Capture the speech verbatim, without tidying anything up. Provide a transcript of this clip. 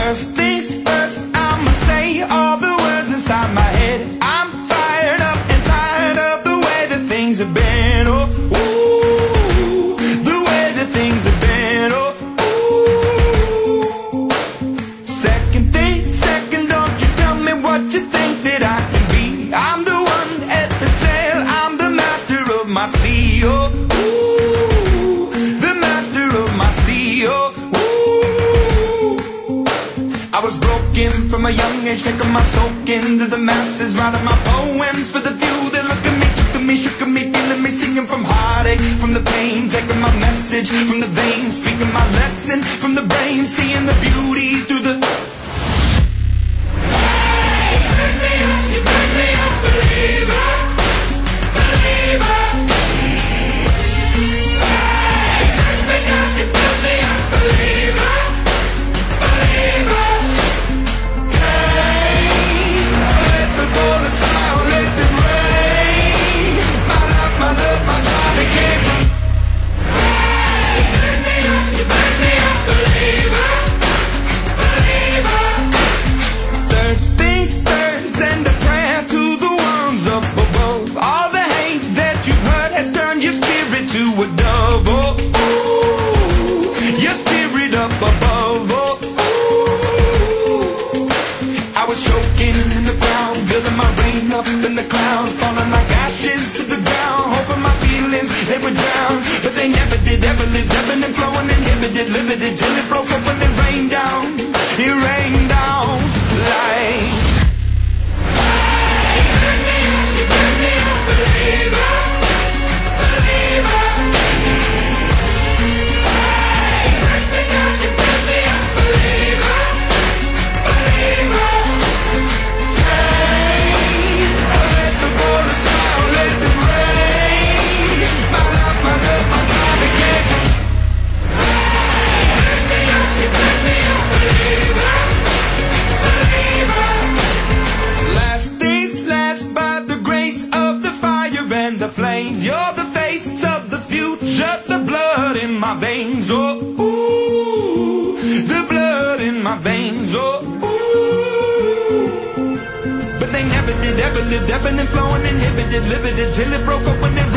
First things first, I'ma say all the words inside my head. I'm fired up and tired of the way that things have been. Oh, ooh, the way that things have been. Oh, ooh. Second thing, second, don't you tell me what you think that I can be. I'm the one at the sail, I'm the master of my sea. Oh, ooh, the master of my sea. Oh, I was broken from a young age, taking my soak into the masses, writing my poems for the few that look at me, took at me, shook at me, feeling me, singing from heartache, from the pain, taking my message from the veins, speaking my lesson from the brain, seeing the beauty through the. Hey, you burn me up, you burn me up, believer, believer. Hey, you burn me up, you burn me up, believer, believer. Bullets fly, let them rain. My love, my love, my body came from. Hey, you burn me up, you burn me up, believer, believer. Third things first, send a prayer to the ones up above. All the hate that you've heard has turned your spirit to a dove. Oh, ooh, your spirit up above. Oh, ooh. I was choking in the ground, building my rain up in the cloud, falling like ashes to the ground, hoping my feelings, they would drown, but they never did, ever lived, ebbing and flowing, inhibited, limited, till it broke up when it rained down, it rained down like. Hey, you burn me up, you burn me up, believer, believer. Hey, you burn me up, you burn me up, believer, believer. You're the face of the future, the blood in my veins, oh, ooh, the blood in my veins, oh, ooh. But they never did, ever lived, ebbing and flowing, inhibited, limited, till it broke up when it